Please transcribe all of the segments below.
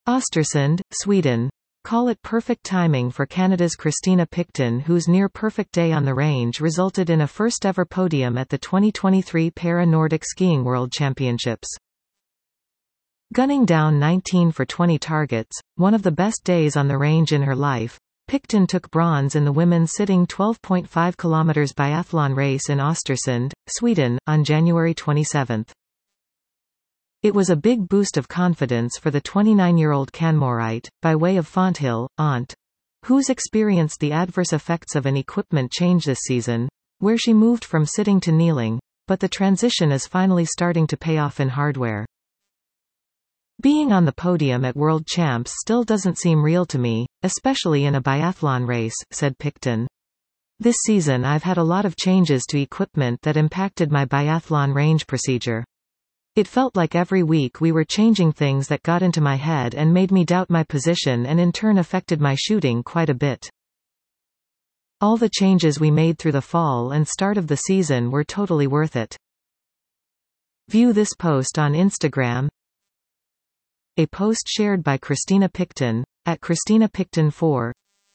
Östersund, Sweden. Call it perfect timing for Canada's Christina Picton, whose near-perfect day on the range resulted in a first-ever podium at the 2023 Para-Nordic Skiing World Championships. Gunning down 19 for 20 targets, one of the best days on the range in her life, Picton took bronze in the women's sitting 12.5 km biathlon race in Östersund, Sweden, on January 27. It was a big boost of confidence for the 29-year-old Canmorite, by way of Fonthill, Aunt, who's experienced the adverse effects of an equipment change this season, where she moved from sitting to kneeling, but the transition is finally starting to pay off in hardware. Being on the podium at World Champs still doesn't seem real to me, especially in a biathlon race, said Picton. This season I've had a lot of changes to equipment that impacted my biathlon range procedure. It felt like every week we were changing things that got into my head and made me doubt my position and in turn affected my shooting quite a bit. All the changes we made through the fall and start of the season were totally worth it. View this post on Instagram. A post shared by Christina Picton, at Christina Picton 4.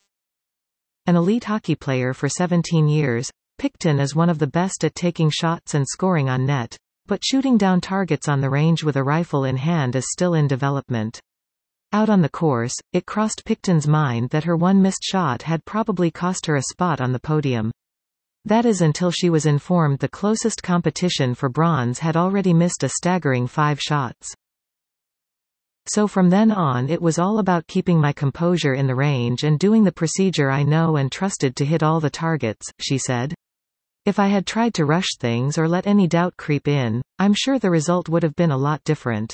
An elite hockey player for 17 years, Picton is one of the best at taking shots and scoring on net, but shooting down targets on the range with a rifle in hand is still in development. Out on the course, it crossed Picton's mind that her one missed shot had probably cost her a spot on the podium. That is until she was informed the closest competition for bronze had already missed a staggering 5 shots. So from then on it was all about keeping my composure in the range and doing the procedure I know and trusted to hit all the targets, she said. If I had tried to rush things or let any doubt creep in, I'm sure the result would have been a lot different.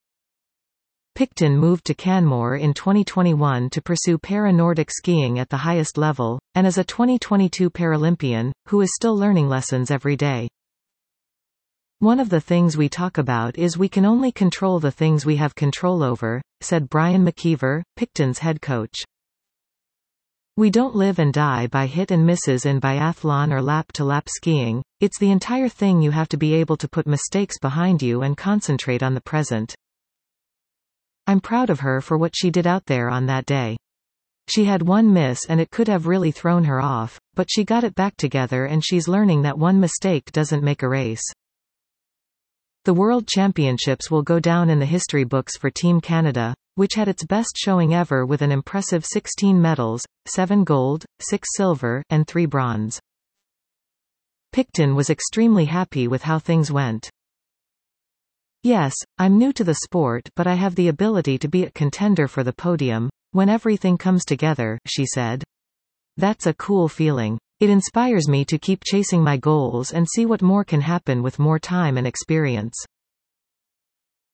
Picton moved to Canmore in 2021 to pursue para-Nordic skiing at the highest level, and is a 2022 Paralympian, who is still learning lessons every day. One of the things we talk about is we can only control the things we have control over, said Brian McKeever, Picton's head coach. We don't live and die by hit and misses in biathlon or lap-to-lap skiing, it's the entire thing you have to be able to put mistakes behind you and concentrate on the present. I'm proud of her for what she did out there on that day. She had one miss and it could have really thrown her off, but she got it back together and she's learning that one mistake doesn't make a race. The World Championships will go down in the history books for Team Canada, which had its best showing ever with an impressive 16 medals, 7 gold, 6 silver, and 3 bronze. Picton was extremely happy with how things went. Yes, I'm new to the sport but I have the ability to be a contender for the podium, when everything comes together, she said. That's a cool feeling. It inspires me to keep chasing my goals and see what more can happen with more time and experience.